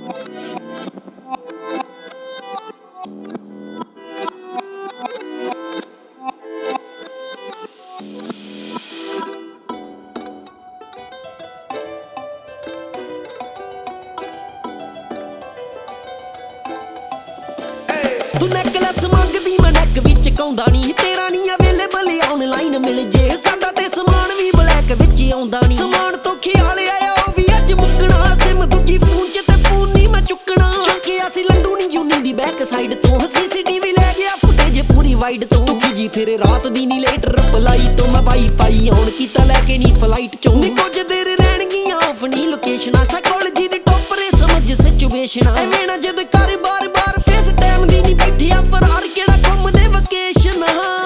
तू नेकलेस मंगदी मैं नेक विच काउंदा नी तेरा नी अवेलेबल ऑनलाइन मिल जे साडा ते समान भी ब्लैक विच आउंदा नी समान तो ख्याल आया ओ भी अज मुकना सिम दूजी फोन च ते फोन नी मैं चुकना चुकिया सी लंडू नी यूनी दी बैक साइड तो सीसीटीवी ले गया फुटेज पूरी वाइड तो दुखी जी फिर रात दी नी लेट रिप्लाई तो मैं वाईफाई ऑन कीता लेके नी फ्लाइट चों नी कुछ देर रहणगियां ऑफ नी लोकेशन साइकोलॉजी दी टॉपर समझ सिचुएशन एवें ना जद कर बार बार फेस टाइम दी नी बैठिया फरार केड़ा घुम दे वकेशन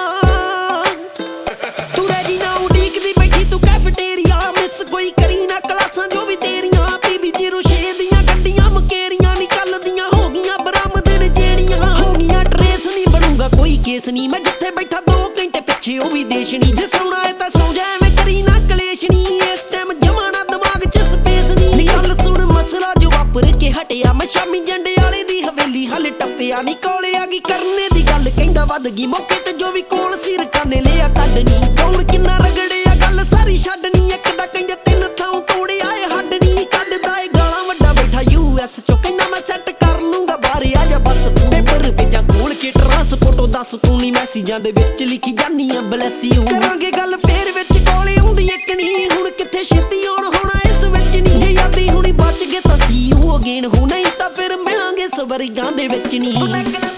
तू रेडी ना उड़ीक दी बैठी तू कैफेटेरिया मिस कोई करी ना क्लासां जो भी तेरियां PB06 दियां गड्डियां मकेरियां निकल दियां हो गईयां बरामद ने जेड़ियां हो गईयां ट्रेस नहीं बनूंगा कोई केस नहीं मैं जिथे बैठा 2 घंटे पिछे ओ भी देश नहीं जे सोना है तां सौ जा मैं करी ना कलेश नहीं इस टाइम जमाना दिमाग च स्पेस नहीं गल सुन मसला जो वापर के हटिया मैं शामी जंडे वाले दी हवेली हल टप्पिया नी कोले आ गई करने दी गल कहंदा वध गई मौके ते जो भी कोल सिर काने लिया कढनी कौन किन्ना रगड़िया गल सारी छड्डनी एक दा कहंदे 3 थां तोड़िया ए हड्डनी कढदा ए गालां वड्डा बैठा US चो कहंदा मैं सैट कर लूंगा बाहर आ जा बस तू पेपर भेजां खोल के ट्रांसपोर्टो दस तू नी मैसेजां दे विच लिखी जानी आ ब्लेस यू करांगे गल फेर विच कोले आउंदी एक नहीं हुण किथे छेती आउण होना इस विच नहीं जे यादी हुणी बच गए तां सी यू अगेन हो नहीं तां फिर मिलांगे सवरियां दे विच नहीं।